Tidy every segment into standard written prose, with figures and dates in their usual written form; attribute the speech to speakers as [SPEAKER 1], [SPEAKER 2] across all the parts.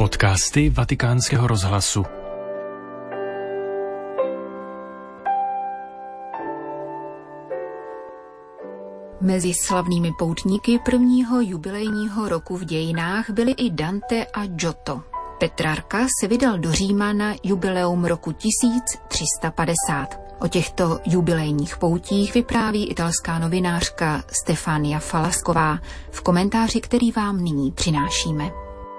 [SPEAKER 1] Podcasty Vatikánského rozhlasu.
[SPEAKER 2] Mezi slavnými poutníky prvního jubilejního roku v dějinách byli i Dante a Giotto. Petrarka se vydal do Říma na jubileum roku 1350. O těchto jubilejních poutích vypráví italská novinářka Stefania Falasková v komentáři, který vám nyní přinášíme.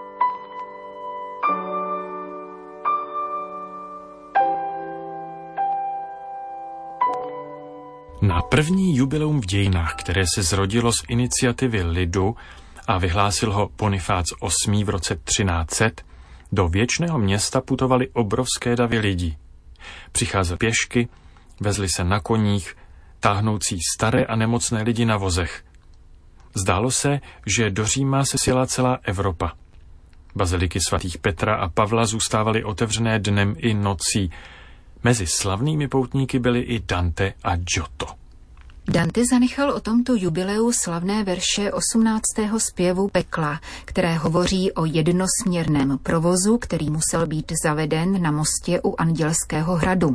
[SPEAKER 1] Na první jubileum v dějinách, které se zrodilo z iniciativy lidu a vyhlásil ho Bonifác VIII. V roce 1300, do věčného města putovali obrovské davy lidí. Přicházeli pěšky, vezli se na koních, táhnoucí staré a nemocné lidi na vozech. Zdálo se, že do Říma se sjela celá Evropa. Baziliky svatých Petra a Pavla zůstávaly otevřené dnem i nocí. Mezi slavnými poutníky byli i Dante a Giotto.
[SPEAKER 2] Dante zanechal o tomto jubileu slavné verše 18. zpěvu Pekla, které hovoří o jednosměrném provozu, který musel být zaveden na mostě u Andělského hradu.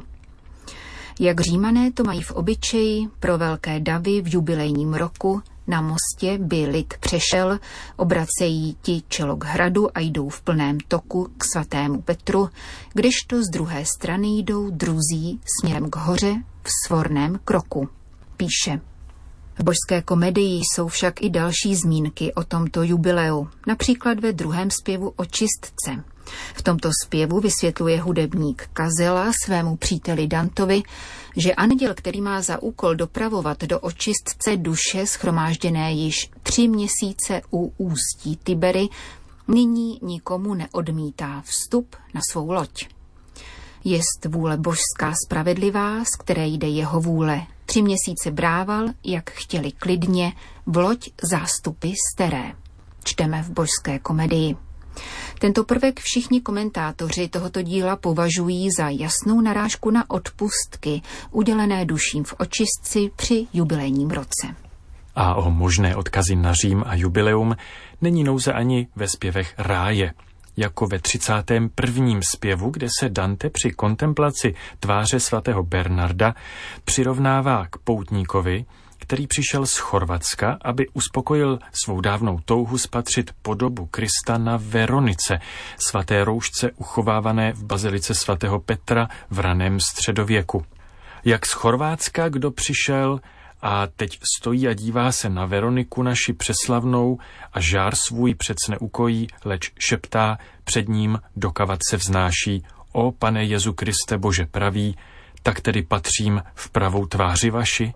[SPEAKER 2] Jak Římané to mají v obyčeji, pro velké davy v jubilejním roku na mostě by lid přešel, obracejí ti čelo k hradu a jdou v plném toku k svatému Petru, kdežto z druhé strany jdou druzí směrem k hoře v svorném kroku. Píše. V božské komedii jsou však i další zmínky o tomto jubileu, například ve druhém zpěvu o čistce. V tomto zpěvu vysvětluje hudebník Kazela svému příteli Dantovi, že anděl, který má za úkol dopravovat do očistce duše shromážděné již 3 měsíce u ústí Tibery, nyní nikomu neodmítá vstup na svou loď. Jest vůle božská spravedlivá, z které jde jeho vůle. 3 měsíce brával, jak chtěli klidně, v loď zástupy staré. Čteme v božské komedii. Tento prvek všichni komentátoři tohoto díla považují za jasnou narážku na odpustky, udělené duším v očistci při jubilejním roce.
[SPEAKER 1] A o možné odkazy na Řím a jubileum není nouze ani ve zpěvech ráje, jako ve 31. zpěvu, kde se Dante při kontemplaci tváře svatého Bernarda přirovnává k poutníkovi, který přišel z Chorvatska, aby uspokojil svou dávnou touhu spatřit podobu Krista na Veronice, svaté roušce uchovávané v bazilice svatého Petra v raném středověku. Jak z Chorvatska kdo přišel a teď stojí a dívá se na Veroniku naši přeslavnou a žár svůj přec neukojí, leč šeptá před ním, dokavat se vznáší: O Pane Jezu Kriste Bože pravý, tak tedy patřím v pravou tváři vaši?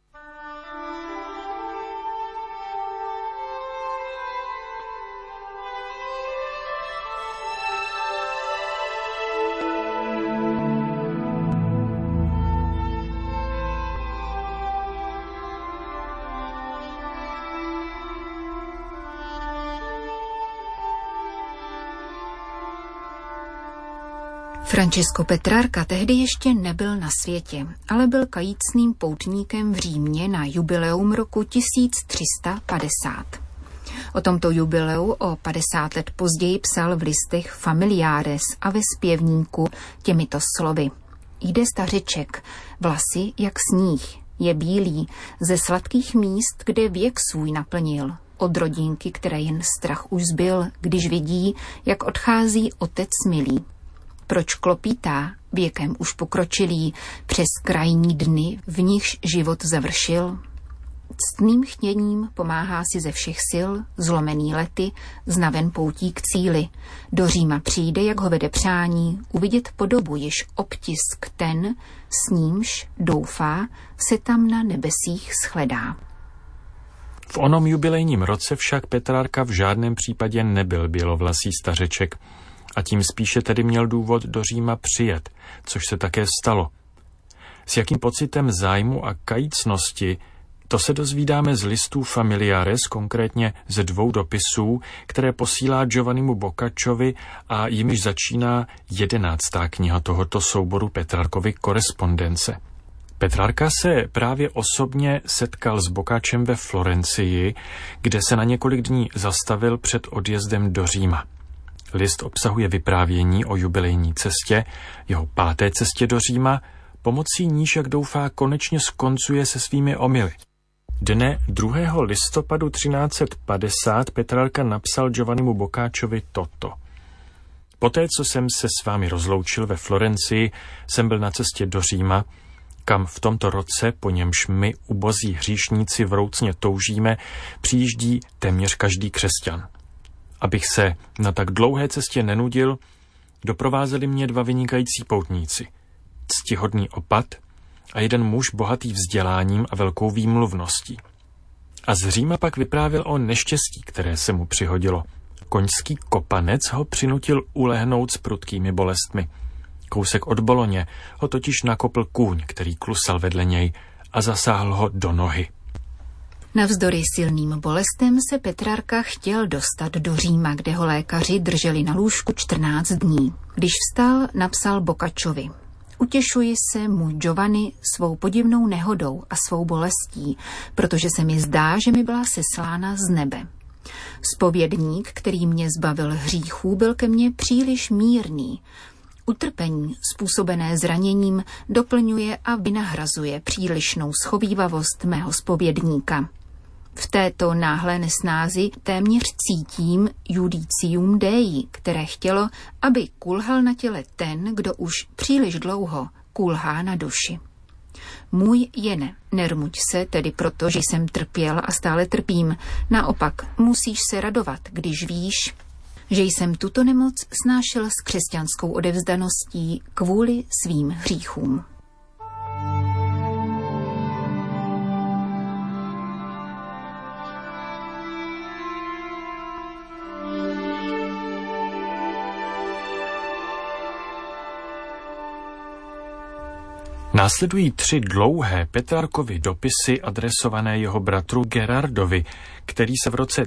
[SPEAKER 2] Francesco Petrarca tehdy ještě nebyl na světě, ale byl kajícným poutníkem v Římě na jubileum roku 1350. O tomto jubileu o 50 let později psal v listech Familiares a ve zpěvníku těmito slovy. Jde stařeček, vlasy jak sníh, je bílý, ze sladkých míst, kde věk svůj naplnil, od rodinky, které jen strach už zbyl, když vidí, jak odchází otec milý. Proč klopítá, věkem už pokročilý, přes krajní dny, v nichž život završil? Ctným chtěním pomáhá si ze všech sil, zlomený lety, znaven poutí k cíli. Do Říma přijde, jak ho vede přání, uvidět podobu, již obtisk ten, s nímž, doufá, se tam na nebesích shledá.
[SPEAKER 1] V onom jubilejním roce však Petrarka v žádném případě nebyl bělovlasý stařeček, a tím spíše tedy měl důvod do Říma přijet, což se také stalo. S jakým pocitem zájmu a kajícnosti, to se dozvídáme z listů Familiares, konkrétně ze 2 dopisů, které posílá Giovannimu Boccaciovi a jimiž začíná 11. kniha tohoto souboru Petrarkovy korespondence. Petrarka se právě osobně setkal s Boccacciem ve Florencii, kde se na několik dní zastavil před odjezdem do Říma. List obsahuje vyprávění o jubilejní cestě, jeho 5. cestě do Říma, pomocí níž, jak doufá, konečně skoncuje se svými omyly. Dne 2. listopadu 1350 Petrarka napsal Giovannimu Boccaciovi toto. Poté, co jsem se s vámi rozloučil ve Florencii, jsem byl na cestě do Říma, kam v tomto roce, po němž my, ubozí hříšníci, vroucně toužíme, přijíždí téměř každý křesťan. Abych se na tak dlouhé cestě nenudil, doprovázeli mě 2 vynikající poutníci. Ctihodný opat a jeden muž bohatý vzděláním a velkou výmluvností. A z Říma pak vyprávěl o neštěstí, které se mu přihodilo. Koňský kopanec ho přinutil ulehnout s prudkými bolestmi. Kousek od Boloně ho totiž nakopl kůň, který klusal vedle něj a zasáhl ho do nohy.
[SPEAKER 2] Navzdory silným bolestem se Petrarka chtěl dostat do Říma, kde ho lékaři drželi na lůžku 14 dní. Když vstal, napsal Boccaciovi. Utěšuji se, můj Giovanni, svou podivnou nehodou a svou bolestí, protože se mi zdá, že mi byla seslána z nebe. Zpovědník, který mě zbavil hříchů, byl ke mně příliš mírný. Utrpení způsobené zraněním doplňuje a vynahrazuje přílišnou schovívavost mého zpovědníka. V této náhlé nesnázi téměř cítím judicium Dei, které chtělo, aby kulhal na těle ten, kdo už příliš dlouho kulhá na duši. Můj Jene, nermuď se tedy proto, že jsem trpěl a stále trpím. Naopak, musíš se radovat, když víš, že jsem tuto nemoc snášel s křesťanskou odevzdaností kvůli svým hříchům.
[SPEAKER 1] Následují 3 dlouhé Petrarkovy dopisy adresované jeho bratru Gerardovi, který se v roce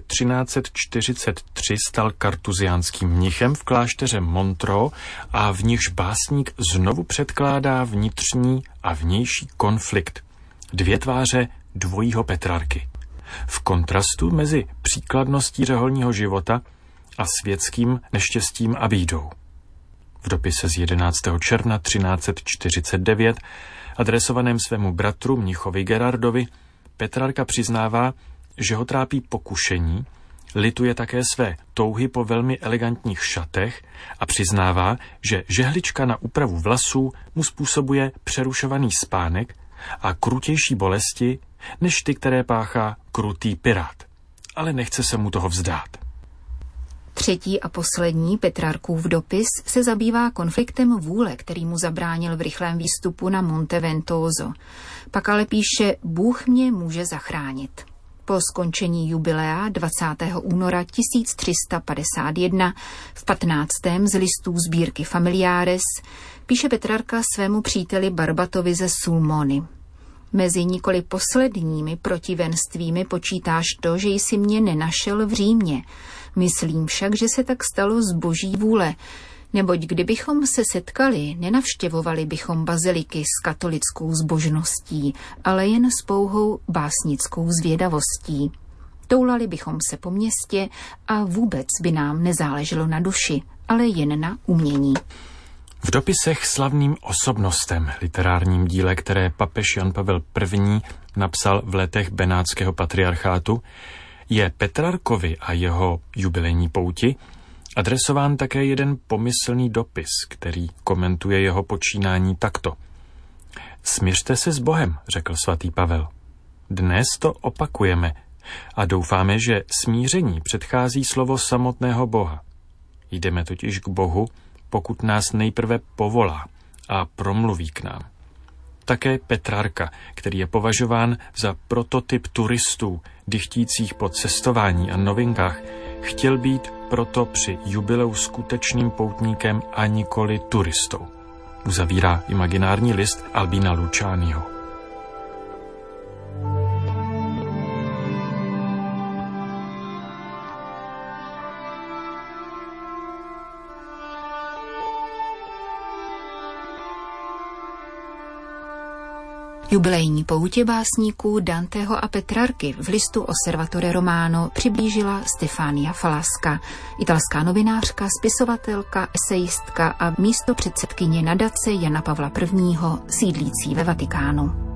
[SPEAKER 1] 1343 stal kartuziánským mnichem v klášteře Montreux a v nichž básník znovu předkládá vnitřní a vnější konflikt, 2 tváře dvojího Petrarky. V kontrastu mezi příkladností řeholního života a světským neštěstím a bídou. V dopise z 11. června 1349, adresovaném svému bratru mnichovi Gerardovi, Petrarka přiznává, že ho trápí pokušení, lituje také své touhy po velmi elegantních šatech a přiznává, že žehlička na úpravu vlasů mu způsobuje přerušovaný spánek a krutější bolesti, než ty, které páchá krutý pirát. Ale nechce se mu toho vzdát.
[SPEAKER 2] 3. a poslední Petrarkův dopis se zabývá konfliktem vůle, který mu zabránil v rychlém výstupu na Monte Ventoso. Pak ale píše, Bůh mě může zachránit. Po skončení jubilea 20. února 1351 v 15. z listů sbírky Familiares píše Petrarka svému příteli Barbatovi ze Sulmony. Mezi nikoli posledními protivenstvími počítáš to, že jsi mě nenašel v Římě. Myslím však, že se tak stalo z boží vůle, neboť kdybychom se setkali, nenavštěvovali bychom baziliky s katolickou zbožností, ale jen s pouhou básnickou zvědavostí. Toulali bychom se po městě a vůbec by nám nezáleželo na duši, ale jen na umění.
[SPEAKER 1] V dopisech slavným osobnostem, literárním díle, které papež Jan Pavel I. napsal v letech Benátského patriarchátu, je Petrarkovi a jeho jubilejní pouti adresován také jeden pomyslný dopis, který komentuje jeho počínání takto. Smiřte se s Bohem, řekl svatý Pavel. Dnes to opakujeme a doufáme, že smíření předchází slovo samotného Boha. Jdeme totiž k Bohu, pokud nás nejprve povolá a promluví k nám. Také Petrarka, který je považován za prototyp turistů, dychtících po cestování a novinkách, chtěl být proto při jubileu skutečným poutníkem a nikoli turistou. Uzavírá imaginární list Albina Lucianiho.
[SPEAKER 2] Jubilejní poutě básníků Danteho a Petrarky v listu Osservatore Romano přiblížila Stefania Falaska, italská novinářka, spisovatelka, esejistka a místopředsedkyně nadace Jana Pavla I. sídlící ve Vatikánu.